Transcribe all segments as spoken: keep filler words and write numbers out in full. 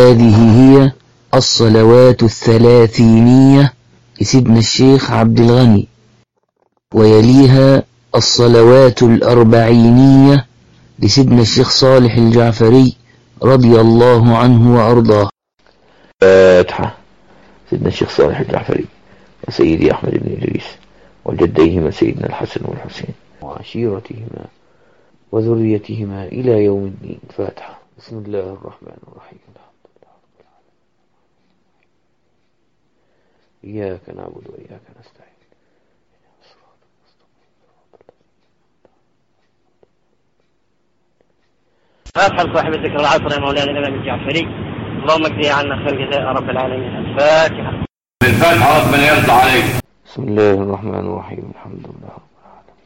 وهذه هي الصلوات الثلاثينية لسيدنا الشيخ عبد الغني، ويليها الصلوات الأربعينية لسيدنا الشيخ صالح الجعفري رضي الله عنه وأرضاه. فاتحة. سيدنا الشيخ صالح الجعفري وسيدي أحمد بن إدريس وجديهما سيدنا الحسن والحسين وعشيرتهما وذريتهما إلى يوم الدين. فاتحة. بسم الله الرحمن الرحيم. إياك نعبد وإياك نستعين. فاتحة صاحب الذكر العصر يا مولانا الإمام الجعفري، اللهم اجزي عنا خير جزاء رب العالمين. الفاتحة. الفاتحة ربنا يرضى عليك. بسم الله الرحمن الرحيم. الحمد لله رب العالمين.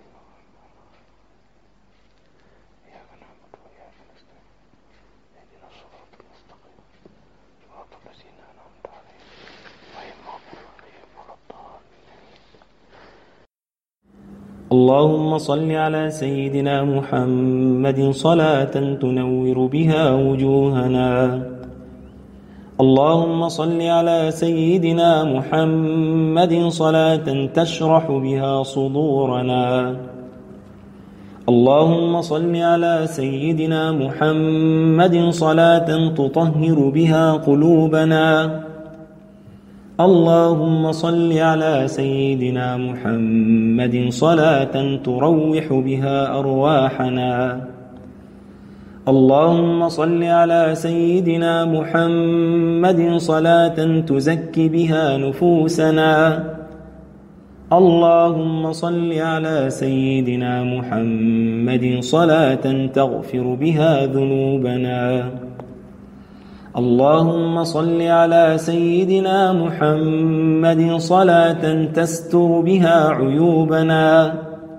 إياك نعبد وإياك نستعين. اهدنا الصراط المستقيم صراط الذين أنعمت عليهم غير المغضوب عليهم ولا الضالين. اللهم صل على سيدنا محمد صلاة تنور بها وجوهنا. اللهم صل على سيدنا محمد صلاة تشرح بها صدورنا. اللهم صل على سيدنا محمد صلاة تطهر بها قلوبنا. اللهم صل على سيدنا محمد صلاة تروح بها أرواحنا. اللهم صل على سيدنا محمد صلاة تزكي بها نفوسنا. اللهم صل على سيدنا محمد صلاة تغفر بها ذنوبنا. اللهم صل على سيدنا محمد صلاة تستر بها عيوبنا.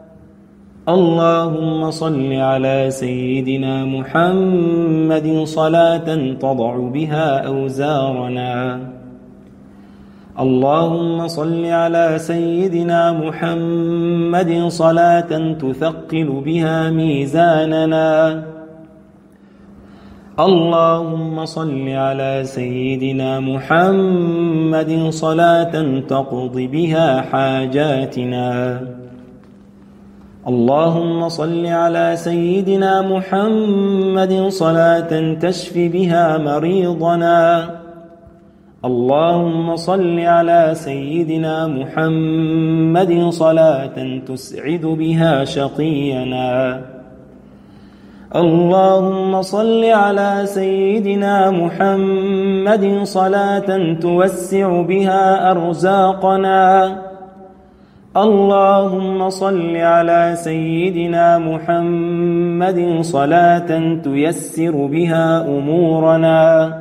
اللهم صل على سيدنا محمد صلاة تضع بها أوزارنا. اللهم صل على سيدنا محمد صلاة تثقل بها ميزاننا. اللهم صل على سيدنا محمد صلاة تقضي بها حاجاتنا. اللهم صل على سيدنا محمد صلاة تشفي بها مريضنا. اللهم صل على سيدنا محمد صلاة تسعد بها شقينا. اللهم صل على سيدنا محمد صلاة توسع بها أرزاقنا. اللهم صل على سيدنا محمد صلاة تيسر بها أمورنا.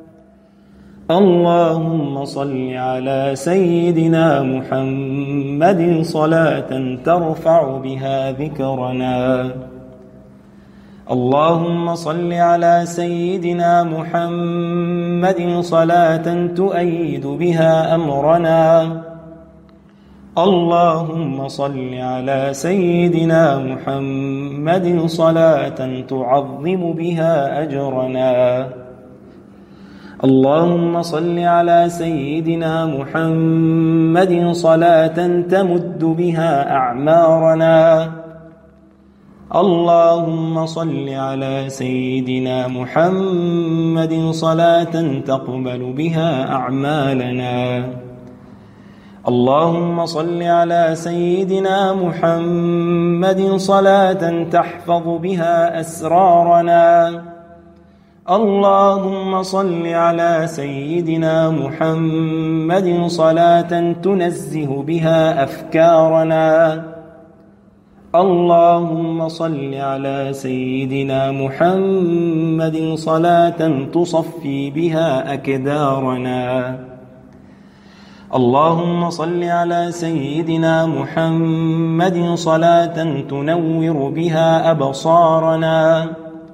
اللهم صل على سيدنا محمد صلاة ترفع بها ذكرنا. اللهم صل على سيدنا محمد صلاة تؤيد بها أمرنا. اللهم صل على سيدنا محمد صلاة تعظم بها أجرنا. اللهم صل على سيدنا محمد صلاة تمد بها أعمارنا. اللهم صل على سيدنا محمد صلاة تقبل بها أعمالنا. اللهم صل على سيدنا محمد صلاة تحفظ بها أسرارنا. اللهم صل على سيدنا محمد صلاة تنزه بها أفكارنا. اللهم صل على سيدنا محمد صلاة تصفي بها أكدارنا. اللهم صل على سيدنا محمد صلاة تنور بها أبصارنا.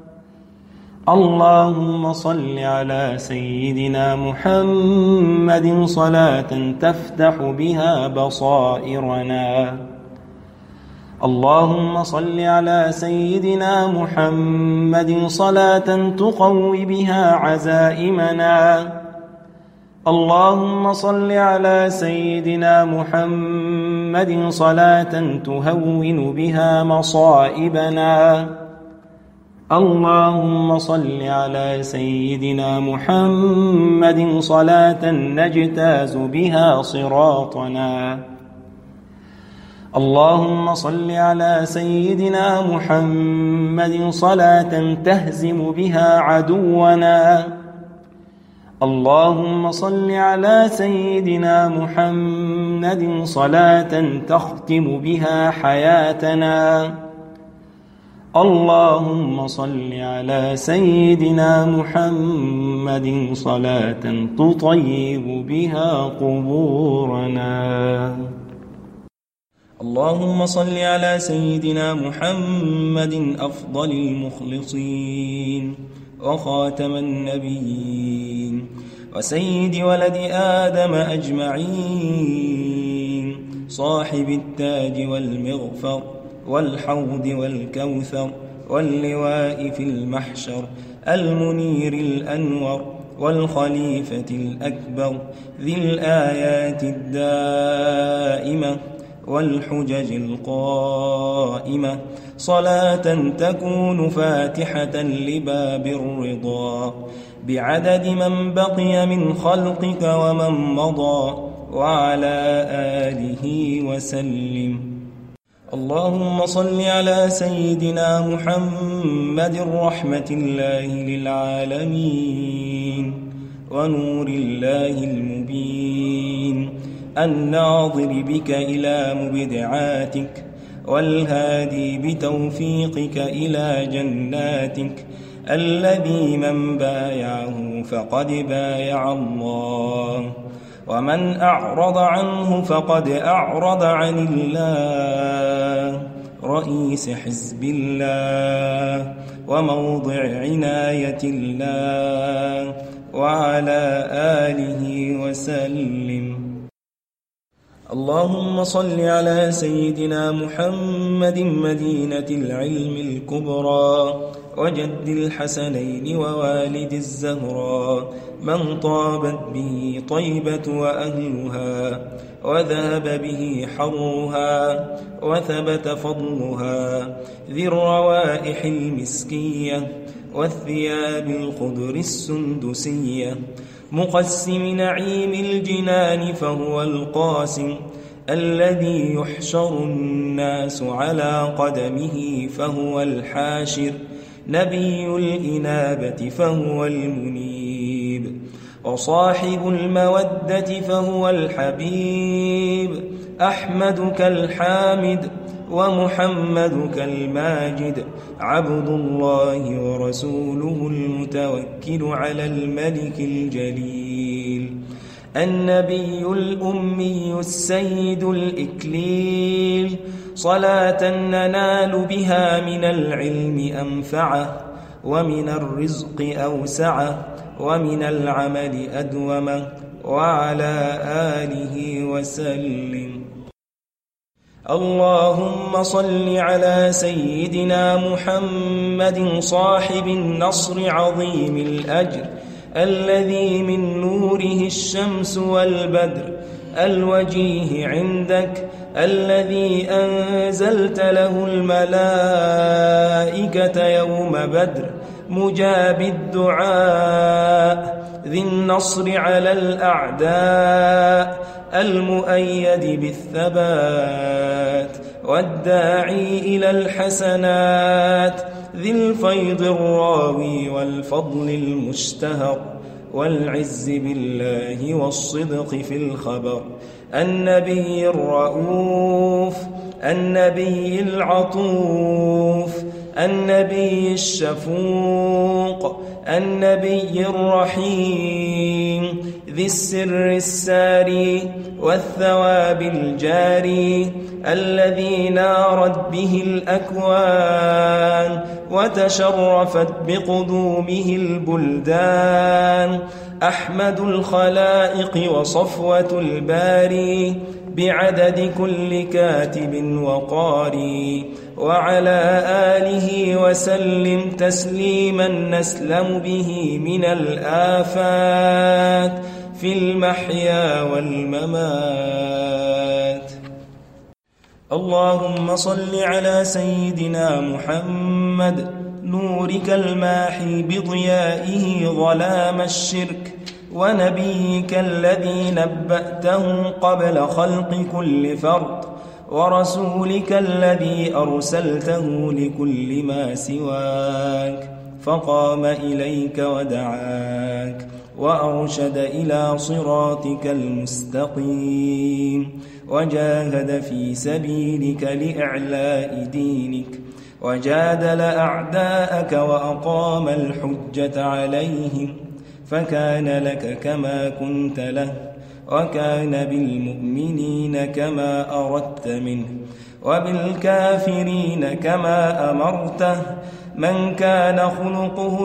اللهم صل على سيدنا محمد صلاة تفتح بها بصائرنا. اللهم صل على سيدنا محمد صلاة تقوي بها عزائمنا. اللهم صل على سيدنا محمد صلاة تهون بها مصائبنا. اللهم صل على سيدنا محمد صلاة نجتاز بها صراطنا. اللهم صل على سيدنا محمد صلاة تهزم بها عدونا. اللهم صل على سيدنا محمد صلاة تختم بها حياتنا. اللهم صل على سيدنا محمد صلاة تطيب بها قبورنا. اللهم صل على سيدنا محمد أفضل المخلصين وخاتم النبيين وسيد ولد آدم أجمعين، صاحب التاج والمغفر والحوض والكوثر واللواء في المحشر، المنير الأنور والخليفة الأكبر، ذي الآيات الدائمة والحجج القائمة، صلاة تكون فاتحة لباب الرضا بعدد من بقي من خلقك ومن مضى، وعلى آله وسلم. اللهم صل على سيدنا محمد رحمة الله للعالمين ونور الله المبين، الناظر بك إلى مبدعاتك والهادي بتوفيقك إلى جناتك، الذي من بايعه فقد بايع الله، ومن أعرض عنه فقد أعرض عن الله، رئيس حزب الله وموضع عناية الله، وعلى آله وسلم. اللهم صل على سيدنا محمد مدينة العلم الكبرى وجد الحسنين ووالد الزهراء، من طابت به طيبة وأهلها وذهب به حرها وثبت فضلها، ذي الروائح المسكية والثياب الخضر السندسية، مقسم نعيم الجنان فهو القاسم، الذي يحشر الناس على قدمه فهو الحاشر، نبي الإنابة فهو المنيب، وصاحب المودة فهو الحبيب، أحمدك الحامد ومحمدك الماجد، عبد الله ورسوله المتوكل على الملك الجليل، النبي الأمي السيد الإكليل، صلاة ننال بها من العلم أنفعه، ومن الرزق أوسعه، ومن العمل أدومه، وعلى آله وسلم. اللهم صل على سيدنا محمد صاحب النصر عظيم الأجر، الذي من نوره الشمس والبدر، الوجيه عندك، الذي أنزلت له الملائكة يوم بدر، مجاب الدعاء، ذي النصر على الأعداء، المؤيد بالثبات، والداعي إلى الحسنات، ذي الفيض الراوي والفضل المشتهر، والعز بالله والصدق في الخبر، النبي الرؤوف، النبي العطوف، النبي الشفوق، النبي الرحيم، ذي السر الساري والثواب الجاري، الذي نارت به الأكوان وتشرفت بقدومه البلدان، أحمد الخلائق وصفوة الباري بعدد كل كاتب وقاري، وعلى آله وسلم تسليما نسلم به من الآفات في المحيا والممات. اللهم صل على سيدنا محمد نورك الماحي بضيائه ظلام الشرك، ونبيك الذي نبأته قبل خلق كل فرد، ورسولك الذي أرسلته لكل ما سواك، فقام إليك ودعاك وأرشد إلى صراطك المستقيم، وجاهد في سبيلك لإعلاء دينك، وجادل أعداءك وأقام الحجة عليهم، فكان لك كما كنت له، وكان بالمؤمنين كما أردت منه، وبالكافرين كما أمرته. من كان خلقه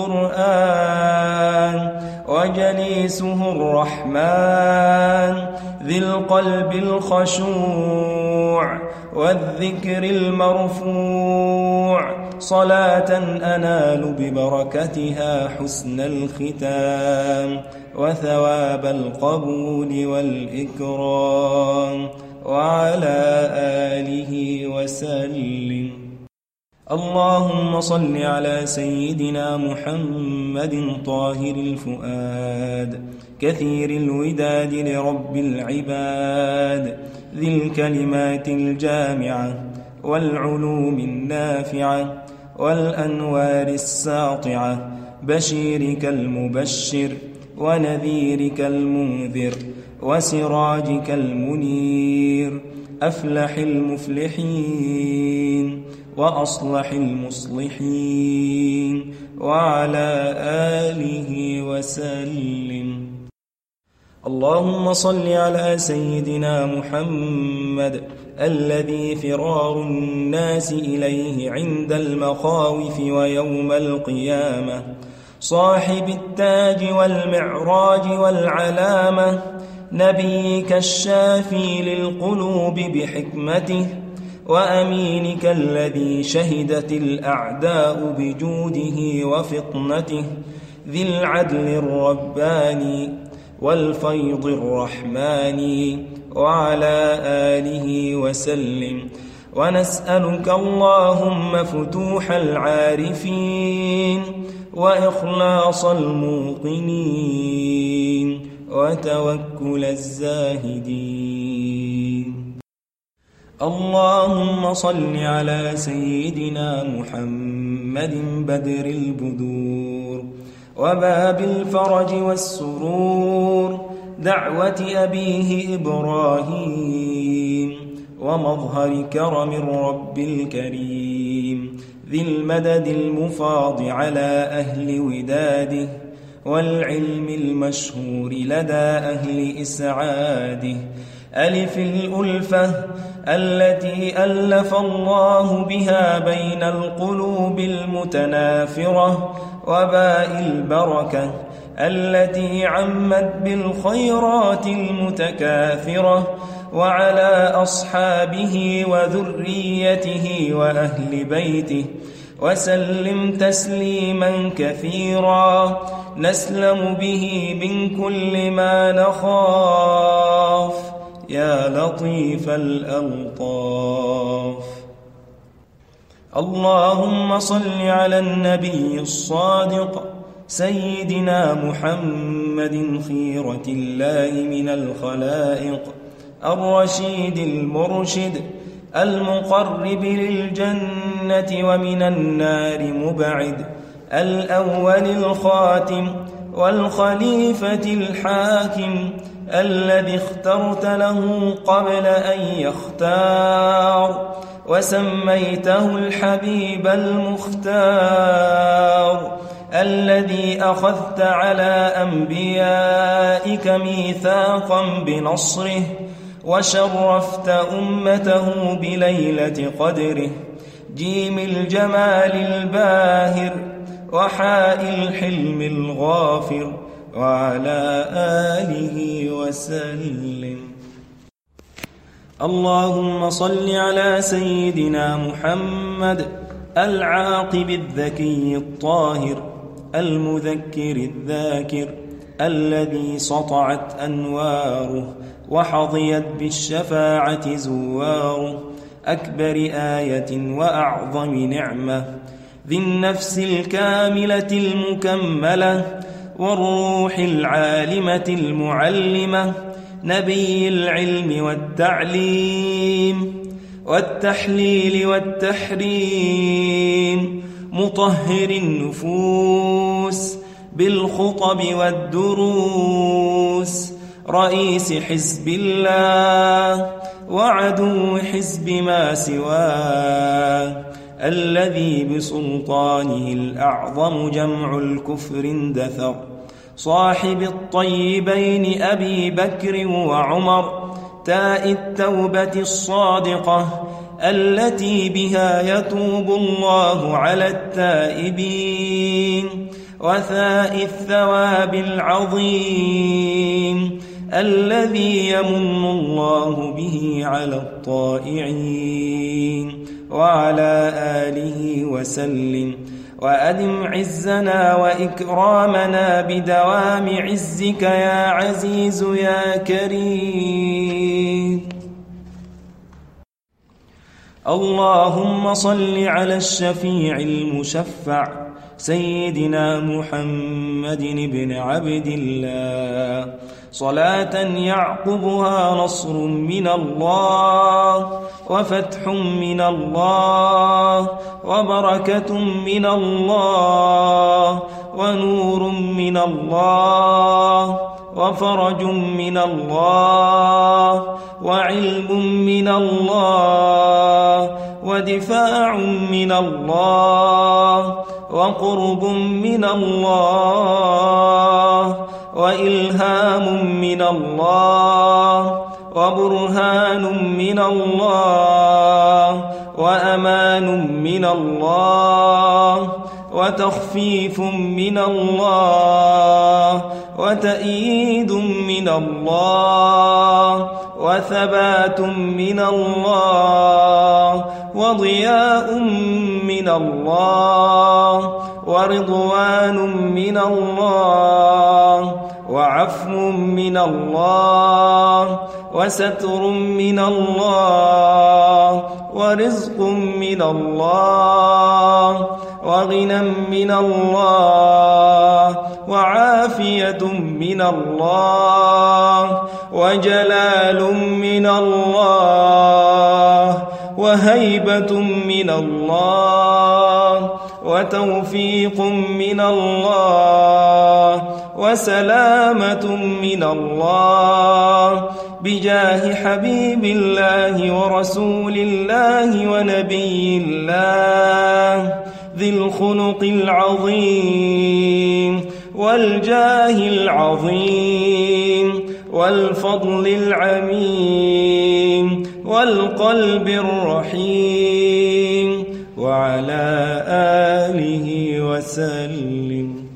القرآن وجليسه الرحمن، ذي القلب الخشوع والذكر المرفوع، صلاة أنال ببركتها حسن الختام وثواب القبول والإكرام، وعلى آله وسلم. اللهم صل على سيدنا محمد طاهر الفؤاد كثير الوداد لرب العباد، ذي الكلمات الجامعة والعلوم النافعة والأنوار الساطعة، بشيرك المبشر ونذيرك المنذر وسراجك المنير، أفلح المفلحين وأصلح المصلحين، وعلى آله وسلم. اللهم صل على سيدنا محمد الذي فرار الناس إليه عند المخاوف ويوم القيامة، صاحب التاج والمعراج والعلامة، نبيك الشافي للقلوب بحكمته، وأمينك الذي شهدت الأعداء بجوده وفطنته، ذي العدل الرباني والفيض الرحماني، وعلى آله وسلم. ونسألك اللهم فتوح العارفين وإخلاص الموقنين وتوكل الزاهدين. اللهم صل على سيدنا محمد بدر البدور وباب الفرج والسرور، دعوة أبيه إبراهيم، ومظهر كرم الرب الكريم، ذي المدد المفاض على أهل وداده، والعلم المشهور لدى أهل إسعاده، ألف الألفة التي ألف الله بها بين القلوب المتنافرة، وباء البركة التي عمت بالخيرات المتكاثرة، وعلى أصحابه وذريته وأهل بيته، وسلم تسليما كثيرا نسلم به من كل ما نخاف، يا لطيف الألطاف. اللهم صل على النبي الصادق سيدنا محمد خيرة الله من الخلائق، الرشيد المرشد المقرب للجنة ومن النار مبعد، الأول الخاتم والخليفة الحاكم، الذي اخترت له قبل أن يختار، وسميته الحبيب المختار، الذي أخذت على أنبيائك ميثاقا بنصره، وشرفت أمته بليلة قدره، جيم الجمال الباهر وحاء الحلم الغافر، وعلى آله وسلم. اللهم صل على سيدنا محمد العاقب الذكي الطاهر المذكر الذاكر الذي سطعت أنواره وحظيت بالشفاعة زواره، أكبر آية وأعظم نعمة، ذي النفس الكاملة المكملة والروح العالمة المعلمة، نبي العلم والتعليم والتحليل والتحريم، مطهر النفوس بالخطب والدروس، رئيس حزب الله وعدو حزب ما سواه، الذي بسلطانه الأعظم جمع الكفر اندثر، صاحب الطيبين أبي بكر وعمر، تاء التوبة الصادقة التي بها يتوب الله على التائبين، وثاء الثواب العظيم الذي يمن الله به على الطائعين، وعلى آله وسلم. وأدم عزنا وإكرامنا بدوام عزك يا عزيز يا كريم. اللهم صل على الشفيع المشفع سيدنا محمد بن عبد الله، صلاة يعقبها نصر من الله وفتح من الله وبركة من الله ونور من الله وفرج من الله وعلم من الله ودفاع من الله وقرب من الله وإلهام من الله وبرهان من الله وأمان من الله وتخفيف من الله وتأييد من الله وثبات من الله وضياء من الله ورضوان من الله وعفو من الله وستر من الله ورزق من الله وغنى من الله وعافية من الله وجلال من الله وهيبة من الله وتوفيق من الله وسلامة من الله بجاه حبيب الله ورسول الله ونبي الله ذي الخلق العظيم والجاه العظيم والفضل العميم والقلب الرحيم وعلى آله وسلم.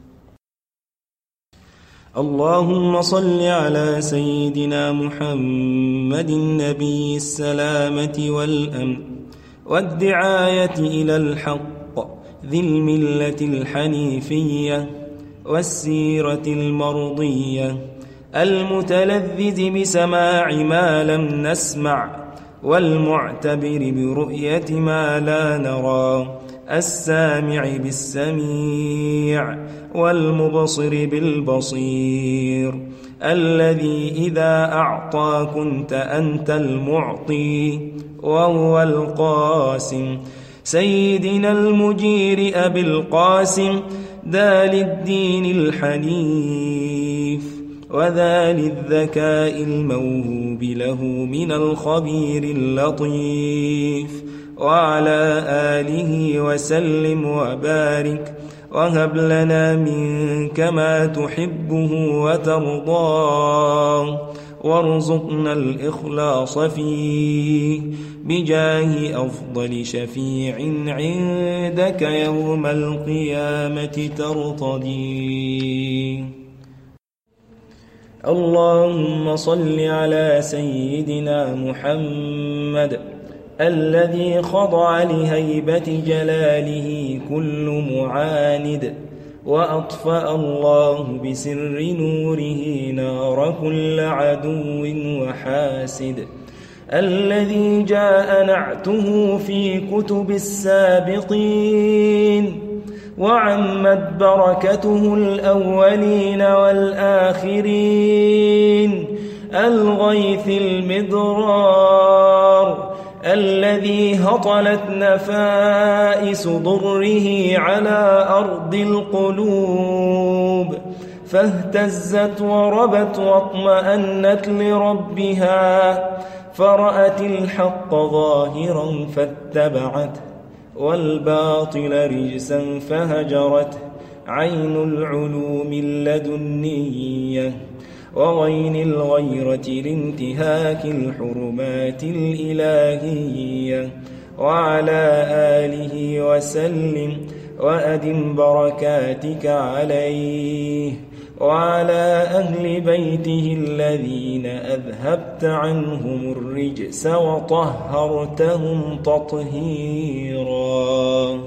اللهم صل على سيدنا محمد النبي السلامة والأمن والدعاية إلى الحق ذي الملة الحنيفية والسيرة المرضية المتلذذ بسماع ما لم نسمع والمعتبر برؤية ما لا نرى السامع بالسميع والمبصر بالبصير الذي إذا أعطى كنت أنت المعطي وهو القاسم سيدنا المجير أبي القاسم دال الدين الحنيف وذال الذكاء الموهوب له من الخبير اللطيف وعلى آله وسلم وبارك وهب لنا منك ما تحبه وترضاه وارزقنا الإخلاص فيه بجاه أفضل شفيع عندك يوم القيامة ترتضي. اللهم صل على سيدنا محمد الذي خضع لهيبة جلاله كل معاند، وأطفأ الله بسر نوره نار كل عدو وحاسد، الذي جاء نعته في كتب السابقين وعمت بركته الأولين والآخرين، الغيث المدرار الذي هطلت نفائس ضره على أرض القلوب فاهتزت وربت واطمأنت لربها، فرأت الحق ظاهرا فاتبعته والباطل رجسا فهجرته، عين العلوم اللدنية وغين الغيرة لانتهاك الحرمات الإلهية، وعلى آله وسلم وأدم بركاتك عليه وعلى أهل بيته الذين أذهبت عنهم الرجس وطهرتهم تطهيرا.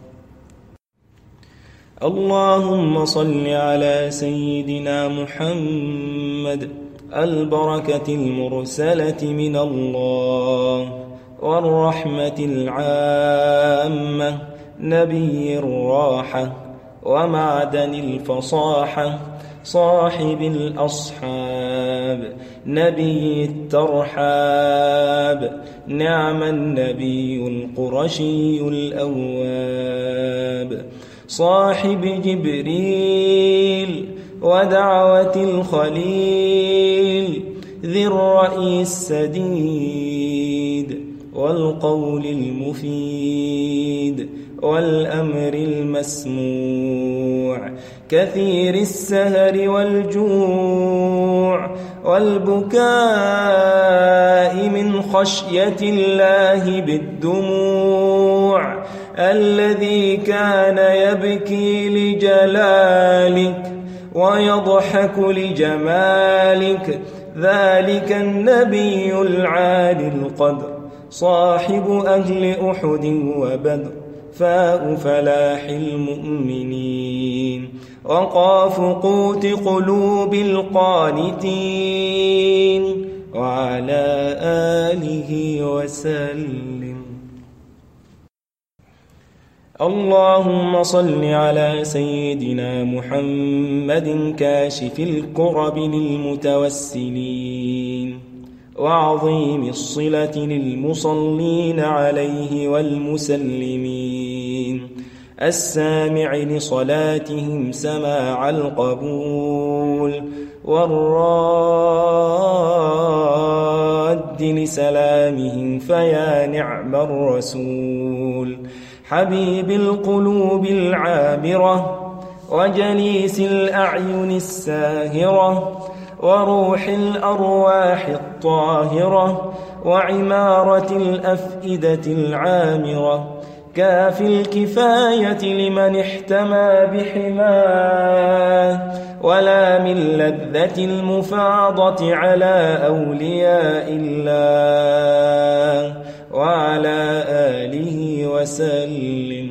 اللهم صل على سيدنا محمد البركة المرسلة من الله والرحمة العامة، نبي الراحة ومعدن الفصاحة، صاحب الأصحاب، نبي الترحاب، نعم النبي القرشي الأواب، صاحب جبريل ودعوة الخليل، ذي الرأي السديد والقول المفيد والأمر المسموع، كثير السهر والجوع والبكاء من خشية الله بالدموع، الذي كان يبكي لجلالك ويضحك لجمالك، ذلك النبي العالي القدر، صاحب أهل أحد وبدر، فاء فلاح المؤمنين، وقاف قوت قلوب القانتين، وعلى آله وسلم. اللهم صل على سيدنا محمد كاشف الكرب للمتوسلين، وعظيم الصلة للمصلين عليه والمسلمين، السامع لصلاتهم سماع القبول، والراد لسلامهم فيا نعم الرسول، حبيب القلوب العامرة وجليس الأعين الساهرة، وروح الأرواح الطاهرة، وعمارة الأفئدة العامرة، كاف الكفاية لمن احتمى بحماه، ولا من لذة المفاضة على أولياء الله، وعلى آله وسلم.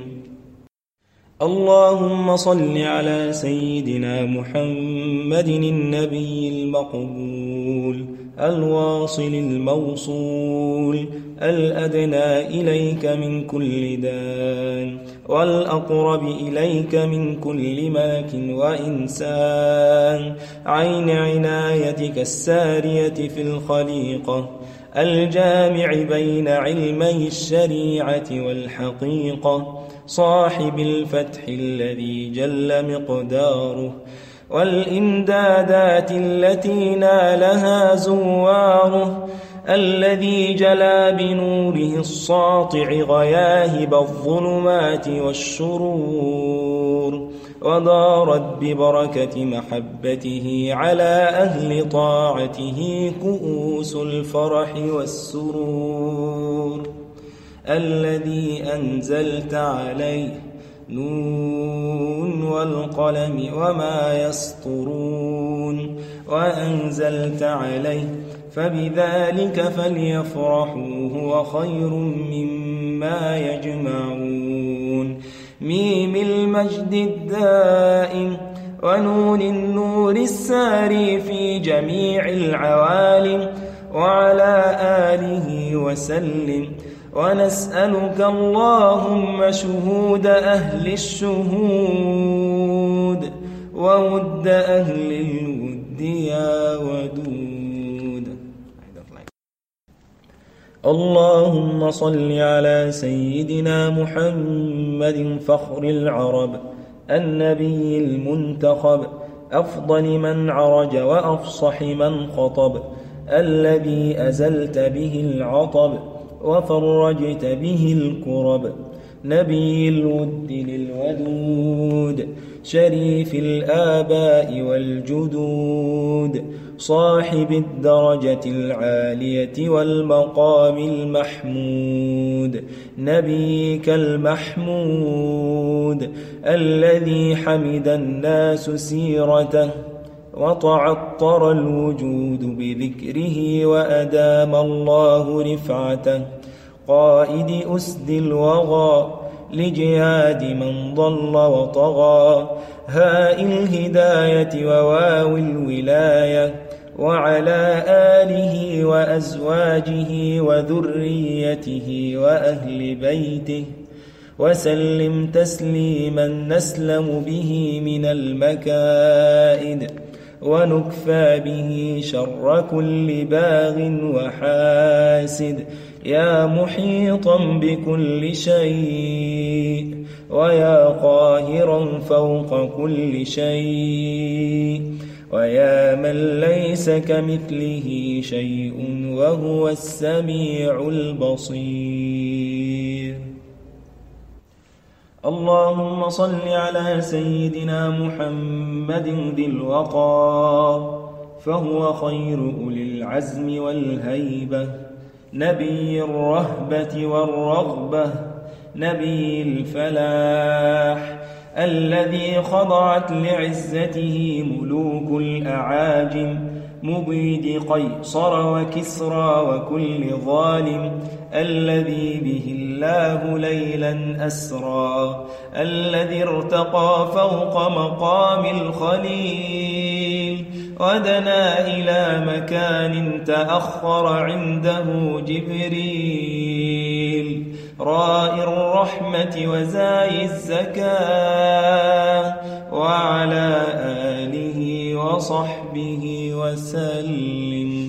اللهم صل على سيدنا محمد النبي المقبول، الواصل الموصول، الأدنى إليك من كل دان، والأقرب إليك من كل ملك وإنسان، عين عنايتك السارية في الخليقة، الجامع بين علمي الشريعة والحقيقة، صاحب الفتح الذي جل مقداره، والإمدادات التي نالها زواره، الذي جلا بنوره الساطع غياهب الظلمات والشرور، ودارت ببركة محبته على أهل طاعته كؤوس الفرح والسرور، الذي أنزلت عليه نون والقلم وما يسطرون، وأنزلت عليه فبذلك فليفرحوا هو خير مما يجمعون. ميم المجد الدائم ونون النور الساري في جميع العوالم وعلى آله وسلم. ونسألك اللهم شهود أهل الشهود وود أهل الود يا ودود. اللهم صل على سيدنا محمد فخر العرب النبي المنتخب أفضل من عرج وأفصح من خطب الذي أزلت به العطب وفرجت به الكرب نبي الود للودود شريف الآباء والجدود صاحب الدرجة العالية والمقام المحمود نبيك المحمود الذي حمد الناس سيرته وتعطر الوجود بذكره وأدام الله رفعته قائد أسد الوغى لجهاد من ضل وطغى هاء الهداية وواو الولاية وعلى آله وأزواجه وذريته وأهل بيته وسلم تسليما نسلم به من المكائد ونكفى به شر كل باغ وحاسد يا محيطا بكل شيء ويا قاهرا فوق كل شيء ويا من ليس كمثله شيء وهو السميع البصير. اللهم صل على سيدنا محمد ذي الوقار فهو خير أولي العزم والهيبة نبي الرهبة والرغبة نبي الفلاح الذي خضعت لعزته ملوك الأعاجم مبيد قيصر وكسرى وكل ظالم الذي به الله ليلا أسرى الذي ارتقى فوق مقام الخليل ودنا إلى مكان تأخر عنده جبريل رائي الرحمة وزاي الزكاة وعلى آله وصحبه وسلم.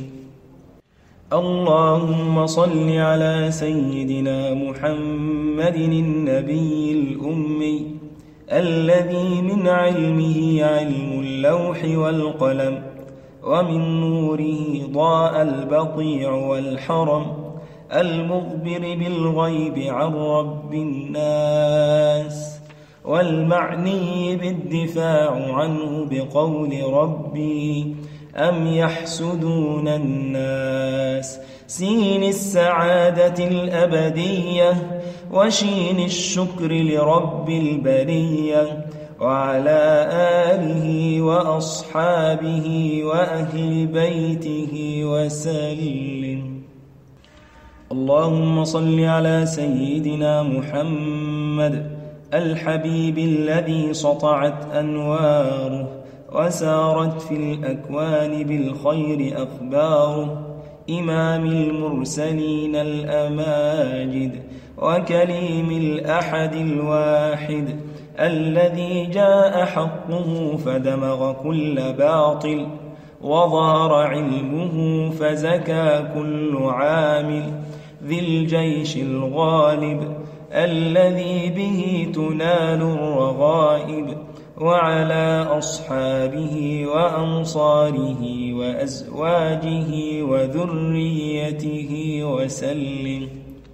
اللهم صل على سيدنا محمد النبي الأمي الذي من علمه علم اللوح والقلم ومن نوره ضاء البقيع والحرم المخبر بالغيب عن رب الناس والمعني بالدفاع عنه بقول ربي أم يحسدون الناس سين السعادة الأبدية وشين الشكر لرب البرية وعلى آله وأصحابه وأهل بيته وسلم. اللهم صل على سيدنا محمد الحبيب الذي سطعت أنواره وسارت في الأكوان بالخير أخباره إمام المرسلين الأماجد وكليم الأحد الواحد الذي جاء حقه فدمغ كل باطل وظهر علمه فزكى كل عامل ذي الجيش الغالب الذي به تنال الرغائب وعلى أصحابه وأنصاره وأزواجه وذريته وسلم.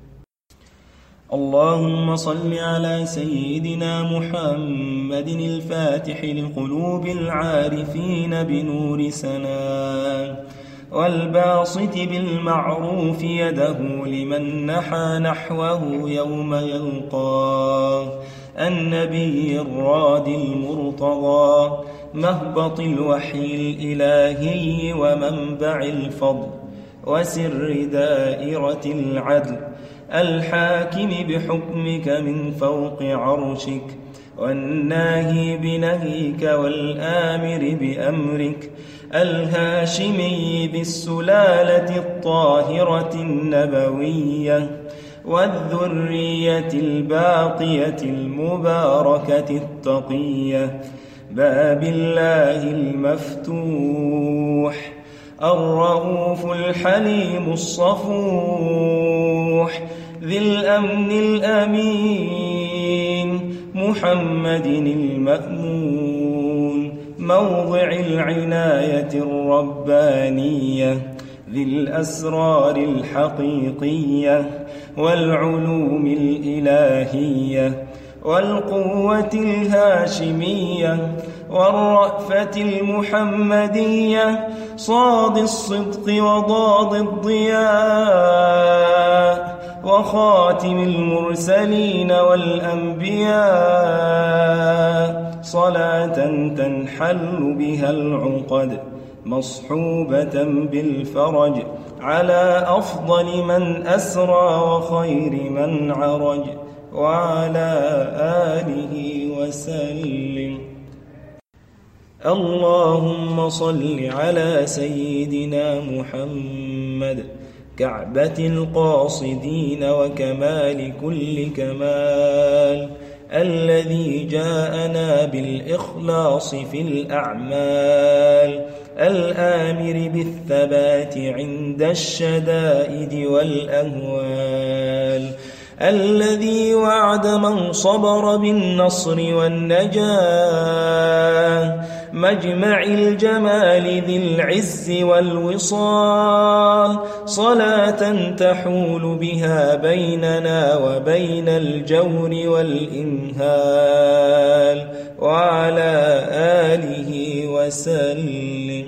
اللهم صل على سيدنا محمد الفاتح لقلوب العارفين بنور سناه والباسط بالمعروف يده لمن نحى نحوه يوم يلقاه النبي الراد المرتضى، مهبط الوحي الإلهي ومنبع الفضل وسر دائرة العدل، الحاكم بحكمك من فوق عرشك، والناهي بنهيك والآمر بأمرك، الهاشمي بالسلالة الطاهرة النبوية، والذرية الباقية المباركة التقية، باب الله المفتوح، الرؤوف الحليم الصفوح، ذي الأمن الأمين، محمد المأمون، موضع العناية الربانية، ذي الأسرار الحقيقية والعلوم الإلهية، والقوة الهاشمية والرأفة المحمدية، صاد الصدق وضاد الضياء، وخاتم المرسلين والأنبياء، صلاة تنحل بها العقد مصحوبة بالفرج، على أفضل من أسرى وخير من عرج، وعلى آله وسلم. اللهم صل على سيدنا محمد، كعبة القاصدين وكمال كل كمال، الذي جاءنا بالإخلاص في الأعمال، الآمر بالثبات عند الشدائد والأهوال، الذي وعد من صبر بالنصر والنجاة، مجمع الجمال ذي العز والوصال، صلاة تحول بها بيننا وبين الجور والإمهال، وعلى آله وسلم.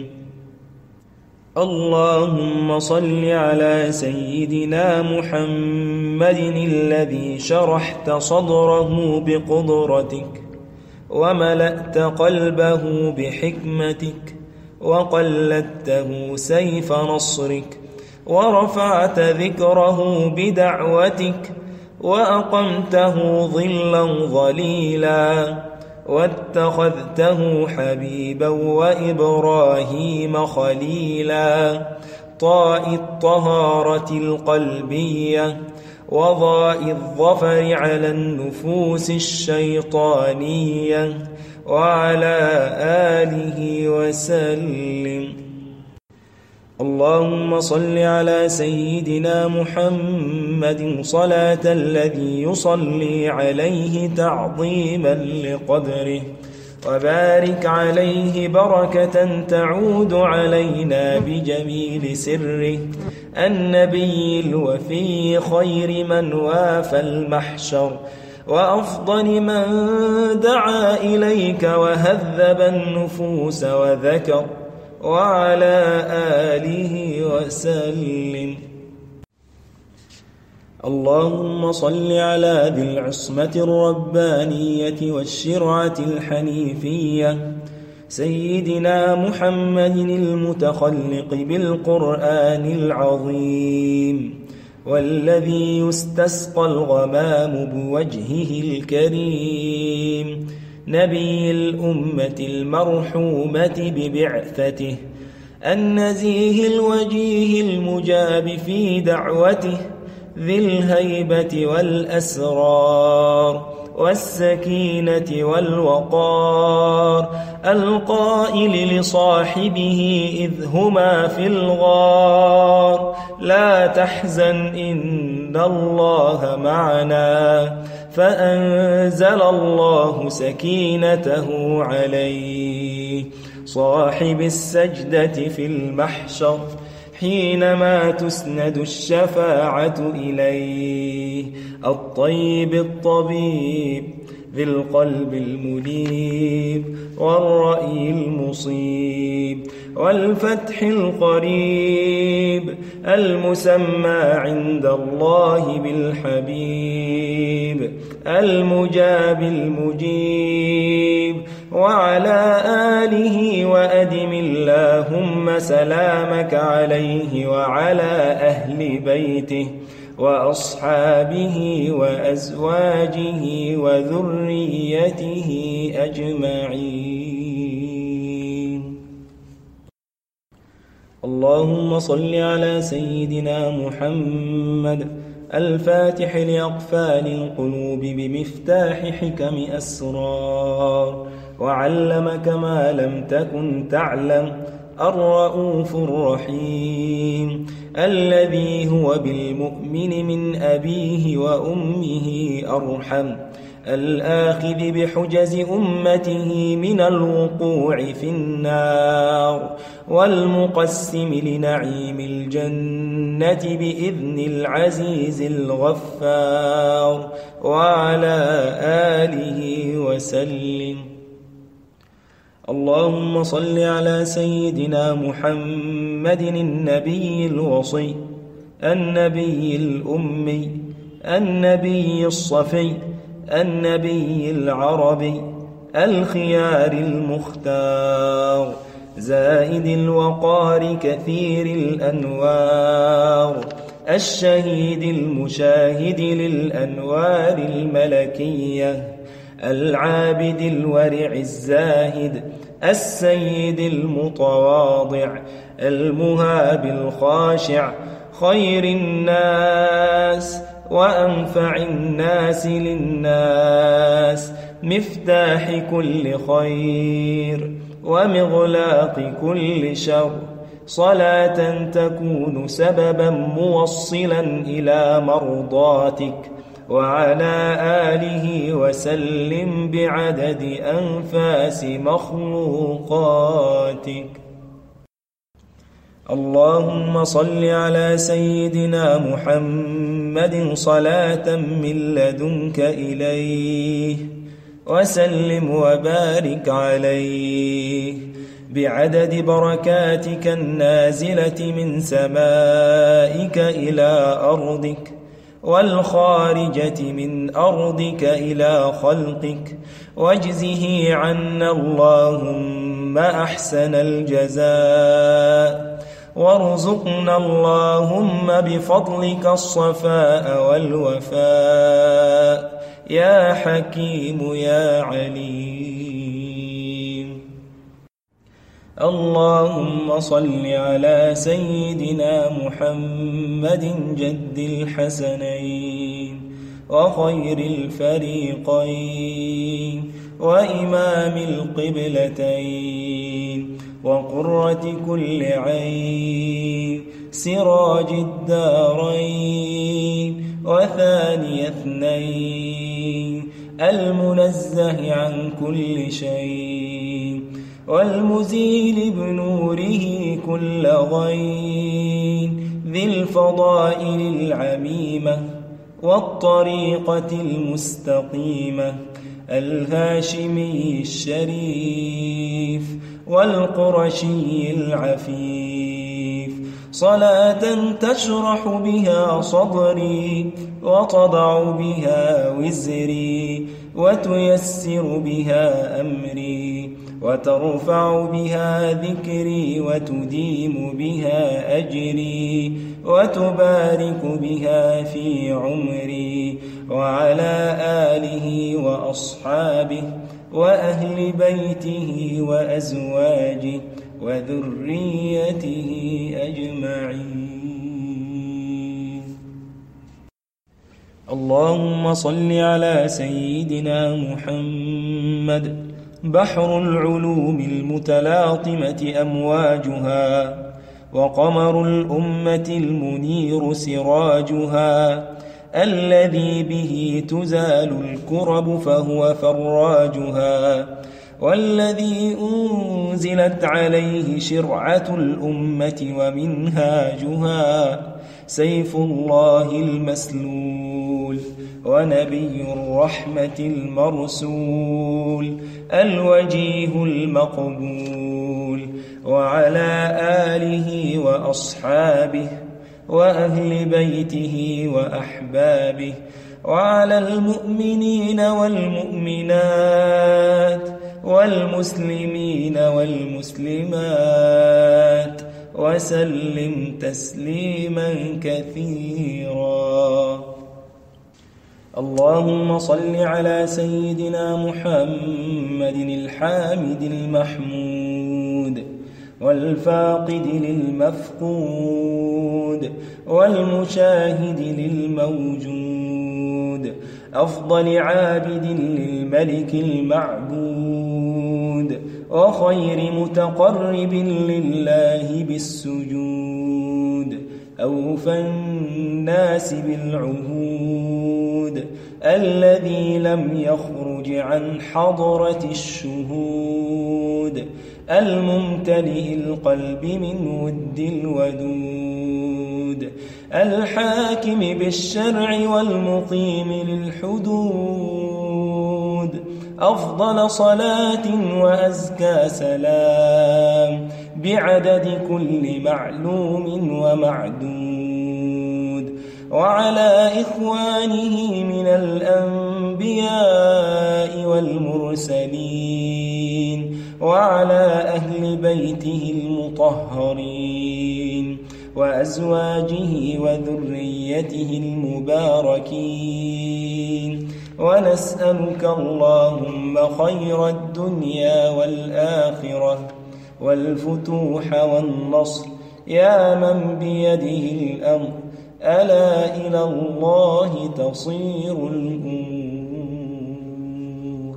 اللهم صل على سيدنا محمد الذي شرحت صدره بقدرتك، وملأت قلبه بحكمتك، وقلدته سيف نصرك، ورفعت ذكره بدعوتك، وأقمته ظلا ظليلا، واتخذته حبيبا وإبراهيم خليلا، طاء الطهارة القلبية، وضاء الظفر على النفوس الشيطانية، وعلى آله وسلم. اللهم صل على سيدنا محمد صلاة الذي يصلي عليه تعظيما لقدره، وبارك عليه بركة تعود علينا بجميل سره، النبي الوفي خير من وافى المحشر، وأفضل من دعا إليك وهذب النفوس وذكر، وعلى آله وسلم. اللهم صل على ذي العصمة الربانية والشرعة الحنيفية، سيدنا محمد المتخلق بالقرآن العظيم، والذي يستسقى الغمام بوجهه الكريم، نبي الأمة المرحومة ببعثته، النزيه الوجيه المجاب في دعوته، ذي الهيبة والأسرار والسكينة والوقار، القائل لصاحبه إذ هما في الغار، لا تحزن إن الله معنا، فأنزل الله سكينته عليه، صاحب السجدة في المحشر، حينما تسند الشفاعة إليه، الطيب الطبيب ذي القلب المنيب والرأي المصيب، والفتح القريب المسمى عند الله بالحبيب المجاب المجيب وعلى آله وأدم اللهم سلامك عليه وعلى أهل بيته وأصحابه وأزواجه وذريته أجمعين. اللهم صل على سيدنا محمد الفاتح لأقفال القلوب بمفتاح حكم أسرار وعلمك ما لم تكن تعلم الرؤوف الرحيم الذي هو بالمؤمن من أبيه وأمه أرحم الآخذ بحجز أمته من الوقوع في النار والمقسم لنعيم الجنة بإذن العزيز الغفار وعلى آله وسلم. اللهم صل على سيدنا محمد النبي الوصي النبي الأمي النبي الصفي النبي العربي الخيار المختار زائد الوقار كثير الأنوار الشهيد المشاهد للأنوار الملكية العابد الورع الزاهد السيد المتواضع المهاب الخاشع خير الناس وأنفع الناس للناس مفتاح كل خير ومغلاق كل شر صلاة تكون سببا موصلا إلى مرضاتك وعلى آله وسلم بعدد أنفاس مخلوقاتك. اللهم صل على سيدنا محمد صلاة من لدنك إليه وسلم وبارك عليه بعدد بركاتك النازلة من سمائك إلى أرضك والخارجة من أرضك إلى خلقك واجزه عنا اللهم أحسن الجزاء وارزقنا اللهم بفضلك الصفاء والوفاء يا حكيم يا عليم. اللهم صل على سيدنا محمد جد الحسنين وخير الفريقين وإمام القبلتين وقرة كل عين سراج الدارين وثاني اثنين المنزه عن كل شيء والمزيل بنوره كل غين ذي الفضائل العميمة والطريقة المستقيمة الهاشمي الشريف والقرشي العفيف صلاة تشرح بها صدري وتضع بها وزري وتيسر بها أمري وترفع بها ذكري وتديم بها أجري وتبارك بها في عمري وعلى آله وأصحابه وأهل بيته وأزواجه وذريته أجمعين. اللهم صل على سيدنا محمد بحر العلوم المتلاطمة أمواجها وقمر الأمة المنير سراجها الذي به تزال الكرب فهو فراجها والذي أنزلت عليه شرعة الأمة ومنهاجها سيف الله المسلول ونبي الرحمة المرسول الوجيه المقبول وعلى آله وأصحابه وأهل بيته وأحبابه وعلى المؤمنين والمؤمنات والمسلمين والمسلمات وسلم تسليما كثيرا. اللهم صل على سيدنا محمد الحامد المحمود والفاقد للمفقود والمشاهد للموجود، أفضل عابد للملك المعبود، وخير متقرب لله بالسجود، أوفى الناس بالعهود، الذي لم يخرج عن حضرة الشهود، الممتلئ القلب من ود الودود، الحاكم بالشرع والمقيم للحدود، أفضل صلاة وأزكى سلام بعدد كل معلوم ومعدود، وعلى إخوانه من الأنبياء والمرسلين، وعلى أهل بيته المطهرين وأزواجه وذريته المباركين. ونسألك اللهم خير الدنيا والآخرة والفتوح والنصر يا من بيده الأمر، ألا إلى الله تصير الأمور.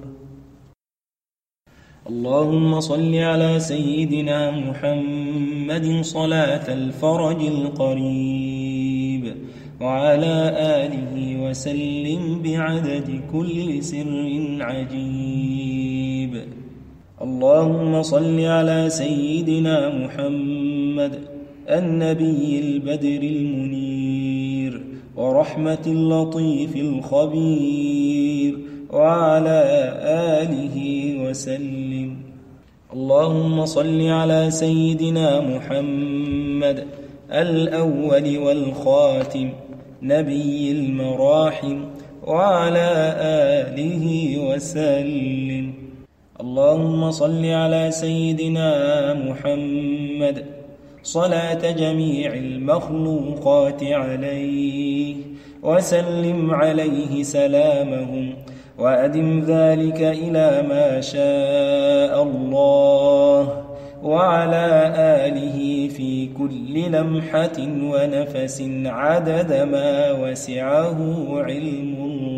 اللهم صل على سيدنا محمد صلاة الفرج القريب، وعلى آله وسلم بعدد كل سر عجيب. اللهم صل على سيدنا محمد النبي البدر المنير ورحمة اللطيف الخبير، وعلى آله وسلم. اللهم صل على سيدنا محمد الأول والخاتم نبي المراحم، وعلى آله وسلم. اللهم صل على سيدنا محمد صلاة جميع المخلوقات عليه، وسلم عليه سلامهم، وأدم ذلك إلى ما شاء الله، وعلى آله في كل لمحة ونفس عدد ما وسعه علم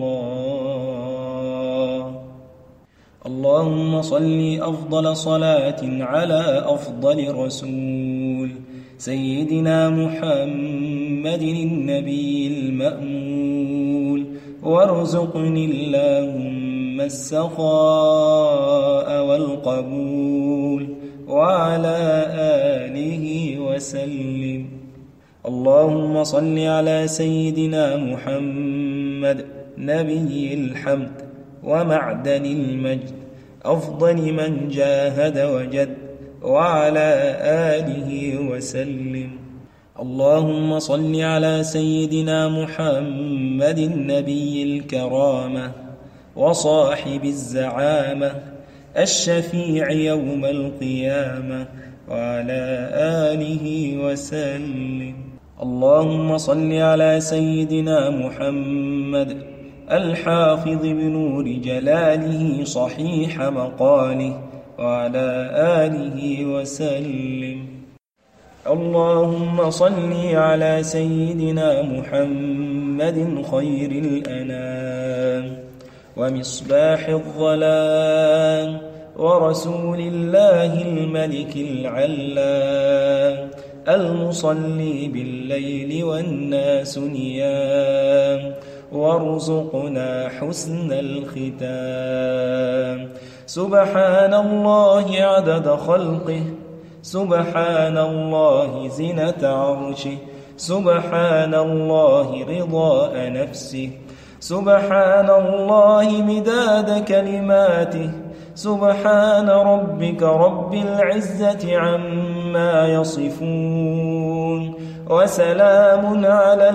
الله. اللهم صل أفضل صلاة على أفضل رسول سيدنا محمد النبي المأمول، وارزقني اللهم السخاء والقبول، وعلى آله وسلم. اللهم صل على سيدنا محمد نبي الحمد ومعدن المجد، أفضل من جاهد وجد، وعلى آله وسلم. اللهم صل على سيدنا محمد النبي الكرامة وصاحب الزعامة، الشفيع يوم القيامة، وعلى آله وسلم. اللهم صل على سيدنا محمد الحافظ بنور جلاله صحيح مقاله، وعلى آله وسلم. اللهم صل على سيدنا محمد خير الأنام ومصباح الظلام، ورسول الله الملك العلام، المصلي بالليل والناس نيام، وارزقنا حسن الختام. سبحان الله عدد خلقه، سبحان الله زنة عرشه، سبحان الله رضاء نفسه، سبحان الله مداد كلماته، سبحان ربك رب العزة عما يصفون وسلام على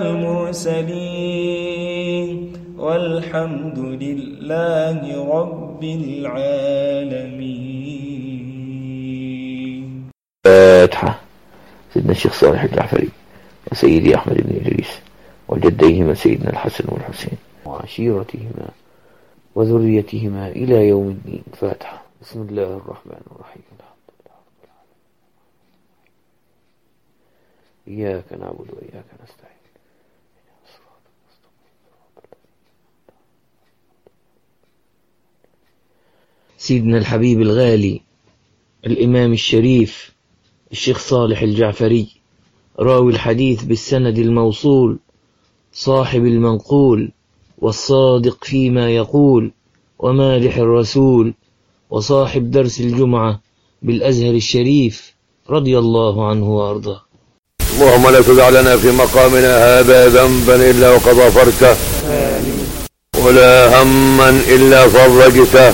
المرسلين والحمد لله رب العالمين. فاتحة. سيدنا الشيخ صالح الجعفري وسيدي أحمد بن إدريس وجديهما سيدنا الحسن والحسين وعشيرتهما وذريتهما إلى يوم الدين. فاتحة. بسم الله الرحمن الرحيم. الحمد لله رب العالمين. إياك نعبد وإياك نستعين. سيدنا الحبيب الغالي الإمام الشريف الشيخ صالح الجعفري راوي الحديث بالسند الموصول صاحب المنقول والصادق فيما يقول ومادح الرسول وصاحب درس الجمعة بالأزهر الشريف رضي الله عنه وأرضاه. اللهم لا تدع لنا في مقامنا هذا ذنبا إلا وقد غفرته ولا هما إلا فرجته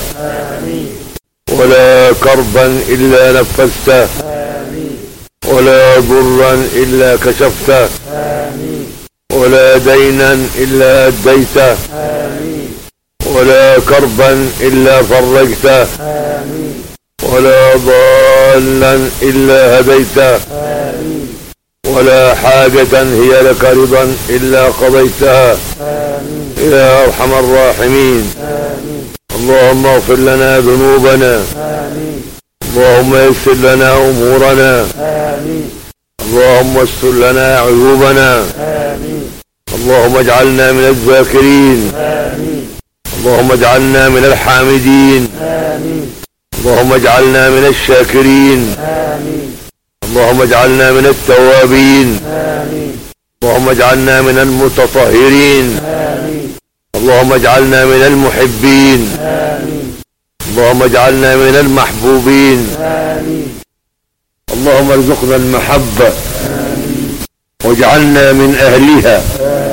ولا كربا إلا نفسته ولا ضرا إلا كشفته ولا دينا إلا أديته ولا كربا إلا فرجته ولا ضالا إلا هديته ولا حاجة هي لك رضا إلا قضيتها يا أرحم الراحمين. اللهم اغفر لنا ذنوبنا اللهم يسر لنا أمورنا اللهم استر لنا عيوبنا اللهم اجعلنا من الذاكرين اللهم اجعلنا من الحامدين اللهم اجعلنا من الشاكرين اللهم اجعلنا من التوابين اللهم اجعلنا من المتطهرين اللهم اجعلنا من المحبين اللهم اجعلنا من المحبوبين اللهم ارزقنا المحبة واجعلنا من أهلها.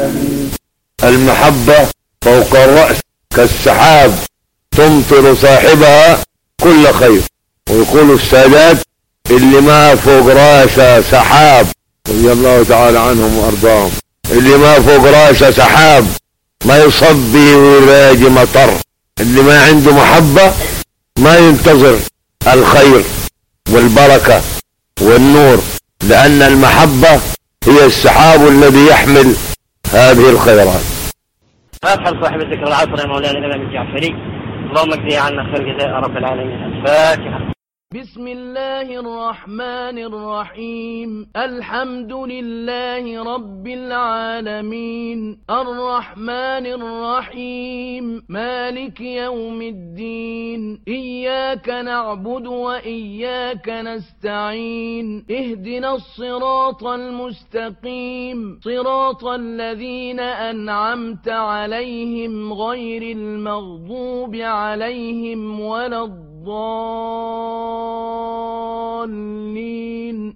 المحبة فوق الرأس كالسحاب تمطر صاحبها كل خير. ويقول السادات اللي ما فوق راسه سحاب رضي الله تعالى عنهم وأرضاهم اللي ما فوق راسه سحاب ما يصب به وراج مطر. اللي ما عنده محبة ما ينتظر الخير والبركة والنور لأن المحبة هي السحاب الذي يحمل هذه الخيرات. فاتحة صاحب الذكر العصر يا مولانا الإمام الجعفري اللهم اجزي عنا خير جزاء رب العالمين. الفاتحة. بسم الله الرحمن الرحيم الحمد لله رب العالمين الرحمن الرحيم مالك يوم الدين إياك نعبد وإياك نستعين اهدنا الصراط المستقيم صراط الذين أنعمت عليهم غير المغضوب عليهم ولا الضالين